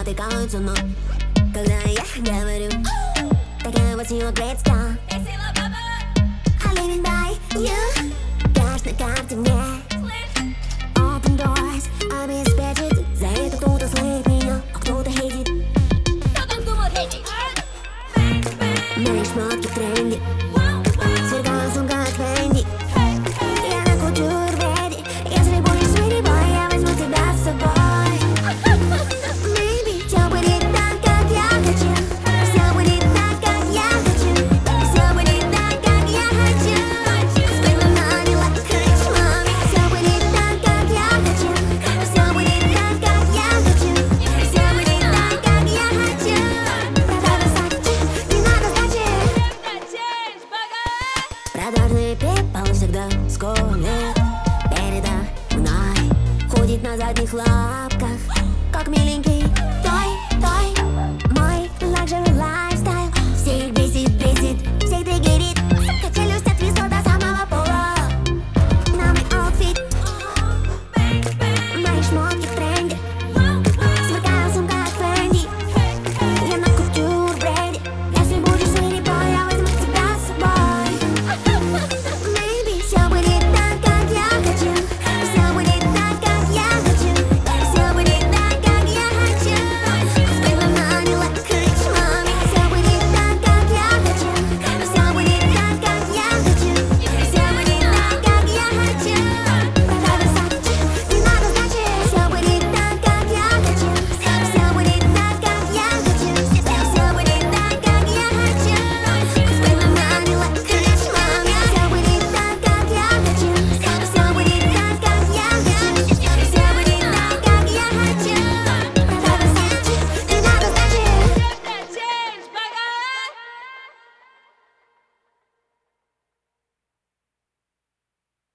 спотыкаются, но когда я говорю, такая вот сила грецка. I live it by you. Кэш на карте мне. Open doors обеспечит. За это кто-то слышит меня, а кто-то хейтит. Кто там думал хейтить? Мои шмотки в тренде. Сверкаю сумка от Фэнди. Я на кутюр реди. Если будешь sweetie boy, я возьму тебя с собой. Maybe все будет так, как я хочу. Все будет так, как я хочу. Все будет так, как я хочу. Spend the money like a rich mommy. Все будет так, как я хочу. Все будет так, как я хочу. Все будет так, как я хочу. Продажа сачи, не надо сдачи. Продажный people всегда скулит передо мной. Ходит на задних лапках, как миленький.